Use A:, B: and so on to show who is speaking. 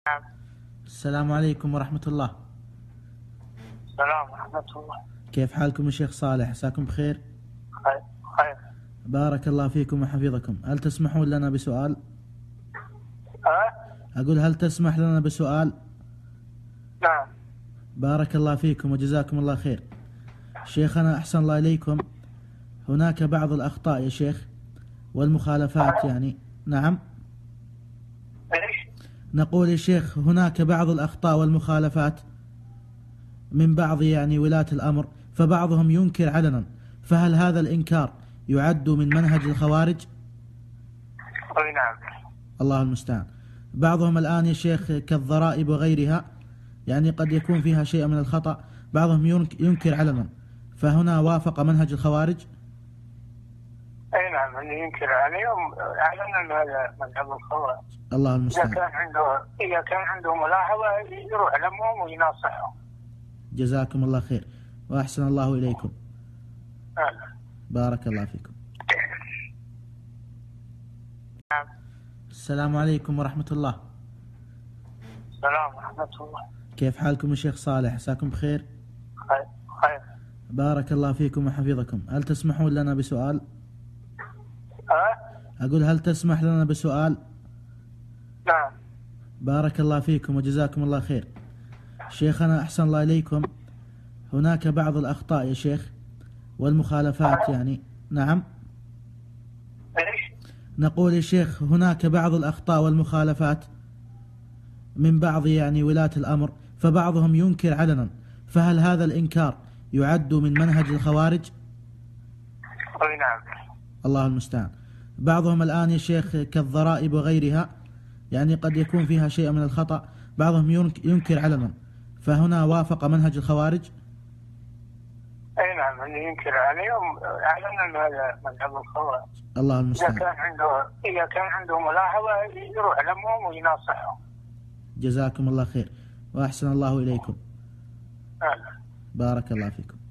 A: نعم.
B: السلام عليكم ورحمة الله.
A: السلام ورحمة الله.
B: كيف حالكم يا شيخ صالح؟ عساكم بخير.
A: خير.
B: بارك الله فيكم وحفظكم. هل تسمحون لنا بسؤال؟ أقول هل تسمح لنا بسؤال؟
A: نعم.
B: بارك الله فيكم وجزاكم الله خير. شيخنا أحسن الله إليكم، هناك بعض الأخطاء يا شيخ والمخالفات يعني. نعم.
A: ايش؟
B: نقول يا شيخ هناك بعض الأخطاء والمخالفات من بعض يعني ولاة الأمر، فبعضهم ينكر علنا، فهل هذا الإنكار يعد من منهج الخوارج؟
A: اي نعم.
B: الله المستعان. بعضهم الآن يا شيخ كالضرائب وغيرها يعني قد يكون فيها شيء من الخطأ، بعضهم ينكر علنا، فهنا وافق منهج الخوارج؟
A: اي نعم، اللي ينكر عليهم اعلن ان هذا مذهب الخوارج.
B: الله المستعان.
A: اذا كان عنده ملاحظة يروح لهم ويناصحهم.
B: جزاكم الله خير وأحسن الله إليكم.
A: أهلا.
B: بارك الله فيكم.
A: نعم.
B: السلام عليكم ورحمة الله.
A: السلام ورحمة الله.
B: كيف حالكم يا شيخ صالح؟ عساكم بخير.
A: خير.
B: بارك الله فيكم وحفظكم. هل تسمحون لنا بسؤال؟ أقول هل تسمح لنا بسؤال؟
A: نعم.
B: بارك الله فيكم وجزاكم الله خير. شيخنا أحسن الله إليكم، هناك بعض الأخطاء يا شيخ والمخالفات يعني. نعم.
A: ايش؟
B: نقول يا شيخ هناك بعض الأخطاء والمخالفات من بعض يعني ولاة الأمر، فبعضهم ينكر علنا، فهل هذا الإنكار يعد من منهج الخوارج؟
A: اي نعم.
B: الله المستعان. بعضهم الآن يا شيخ كالضرائب وغيرها يعني قد يكون فيها شيء من الخطأ، بعضهم ينكر علنا، فهنا وافق منهج الخوارج؟
A: اي نعم، اللي ينكر عليهم اعلن ان هذا مذهب الخوارج.
B: الله المستعان.
A: اذا كان عنده ملاحظة يروح لهم ويناصحهم.
B: جزاكم الله خير وأحسن الله إليكم.
A: أهلا.
B: بارك الله فيكم.